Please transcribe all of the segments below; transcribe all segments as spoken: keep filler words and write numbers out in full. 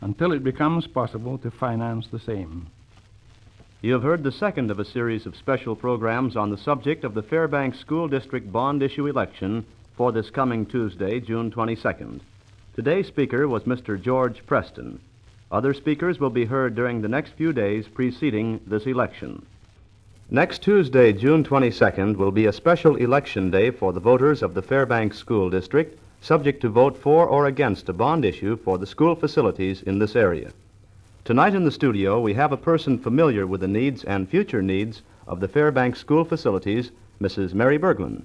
until it becomes possible to finance the same. You have heard the second of a series of special programs on the subject of the Fairbanks School District bond issue election for this coming Tuesday, June twenty-second. Today's speaker was Mister George Preston. Other speakers will be heard during the next few days preceding this election. Next Tuesday, June twenty-second, will be a special election day for the voters of the Fairbanks School District, subject to vote for or against a bond issue for the school facilities in this area. Tonight in the studio, we have a person familiar with the needs and future needs of the Fairbanks school facilities, Missus Mary Bergman.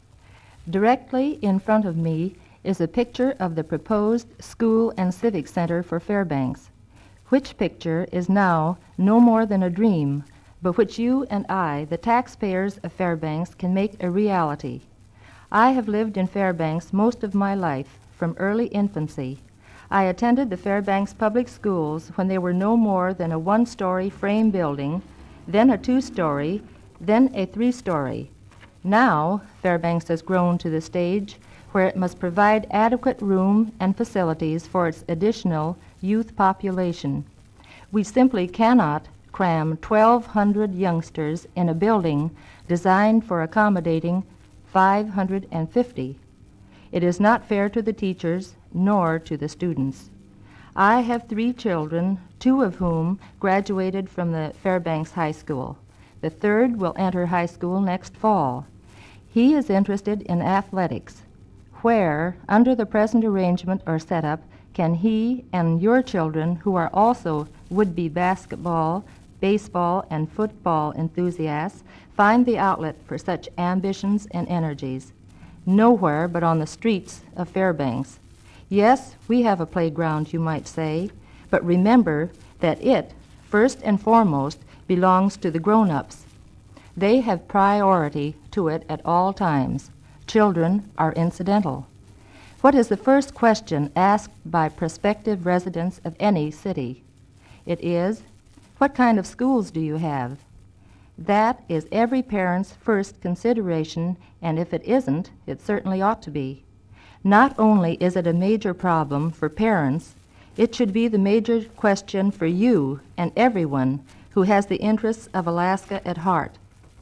Directly in front of me is a picture of the proposed School and Civic Center for Fairbanks, which picture is now no more than a dream, but which you and I, the taxpayers of Fairbanks, can make a reality. I have lived in Fairbanks most of my life, from early infancy. I attended the Fairbanks Public Schools when they were no more than a one-story frame building, then a two-story, then a three-story. Now, Fairbanks has grown to the stage where it must provide adequate room and facilities for its additional youth population. We simply cannot cram twelve hundred youngsters in a building designed for accommodating five hundred fifty. It is not fair to the teachers nor to the students. I have three children, two of whom graduated from the Fairbanks High School. The third will enter high school next fall. He is interested in athletics. Where, under the present arrangement or setup, can he and your children, who are also would-be basketball, baseball, and football enthusiasts, find the outlet for such ambitions and energies? Nowhere but on the streets of Fairbanks. Yes, we have a playground, you might say, but remember that it, first and foremost, belongs to the grown-ups. They have priority to it at all times. Children are incidental. What is the first question asked by prospective residents of any city? It is, what kind of schools do you have? That is every parent's first consideration, and if it isn't, it certainly ought to be. Not only is it a major problem for parents, it should be the major question for you and everyone who has the interests of Alaska at heart.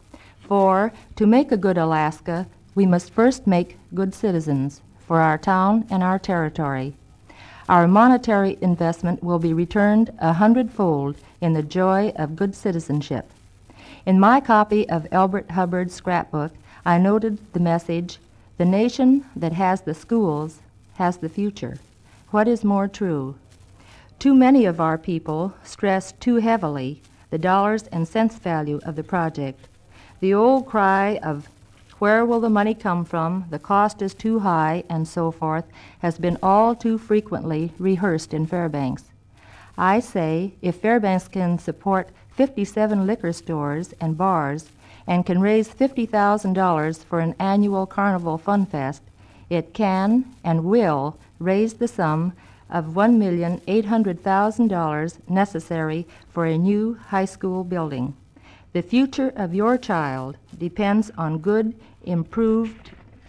For to make a good Alaska, we must first make good citizens for our town and our territory. Our monetary investment will be returned a hundredfold in the joy of good citizenship. In my copy of Elbert Hubbard's scrapbook, I noted the message, "The nation that has the schools has the future." What is more true? Too many of our people stress too heavily the dollars and cents value of the project. The old cry of where will the money come from, the cost is too high, and so forth, has been all too frequently rehearsed in Fairbanks. I say, if Fairbanks can support fifty-seven liquor stores and bars and can raise fifty thousand dollars for an annual Carnival Fun Fest, it can and will raise the sum of one million eight hundred thousand dollars necessary for a new high school building. The future of your child depends on good, improved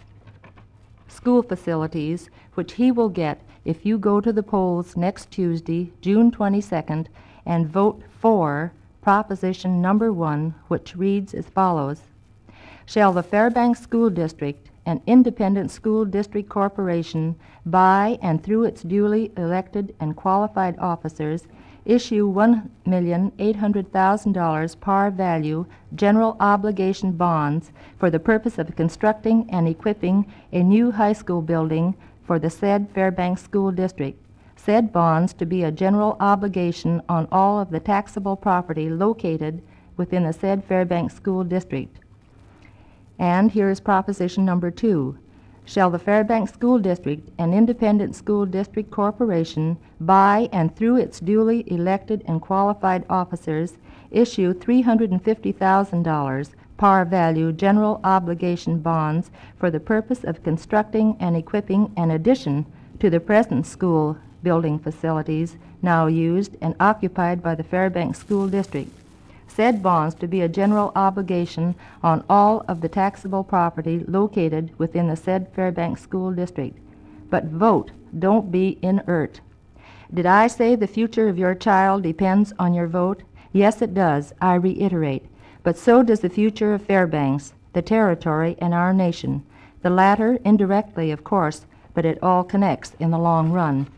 school facilities, which he will get if you go to the polls next Tuesday, June twenty-second, and vote for Proposition Number One, which reads as follows. Shall the Fairbanks School District, an independent school district corporation, by and through its duly elected and qualified officers, issue one million eight hundred thousand dollars par value general obligation bonds for the purpose of constructing and equipping a new high school building for the said Fairbanks School District, said bonds to be a general obligation on all of the taxable property located within the said Fairbanks School District. And here is proposition number two. Shall the Fairbanks School District, an independent school district corporation, by and through its duly elected and qualified officers, issue three hundred fifty thousand dollars par value general obligation bonds for the purpose of constructing and equipping an addition to the present school building facilities now used and occupied by the Fairbanks School District. Said bonds to be a general obligation on all of the taxable property located within the said Fairbanks School District. But vote, don't be inert. Did I say the future of your child depends on your vote? Yes, it does, I reiterate. But so does the future of Fairbanks, the territory, and our nation. The latter indirectly, of course, but it all connects in the long run.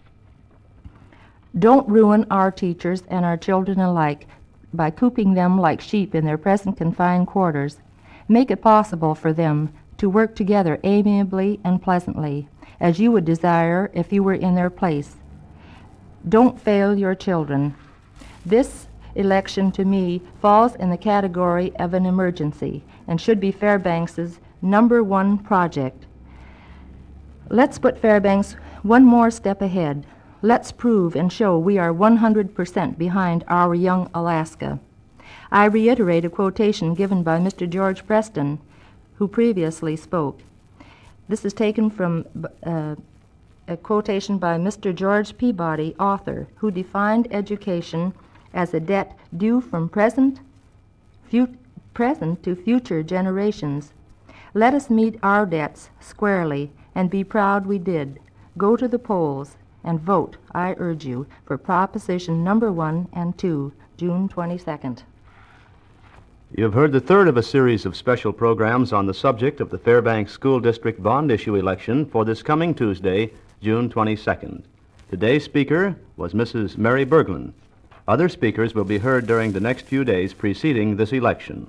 Don't ruin our teachers and our children alike by cooping them like sheep in their present confined quarters. Make it possible for them to work together amiably and pleasantly, as you would desire if you were in their place. Don't fail your children. This election, to me, falls in the category of an emergency and should be Fairbanks's number one project. Let's put Fairbanks one more step ahead. Let's prove and show we are one hundred percent behind our young Alaska. I reiterate a quotation given by Mister George Preston, who previously spoke. This is taken from uh, a quotation by Mister George Peabody, author, who defined education as a debt due from present, fu- present to future generations. Let us meet our debts squarely and be proud we did. Go to the polls and vote, I urge you, for Proposition Number One and Two, June twenty-second. You have heard the third of a series of special programs on the subject of the Fairbanks School District bond issue election for this coming Tuesday, June twenty-second. Today's speaker was Missus Mary Berglund. Other speakers will be heard during the next few days preceding this election.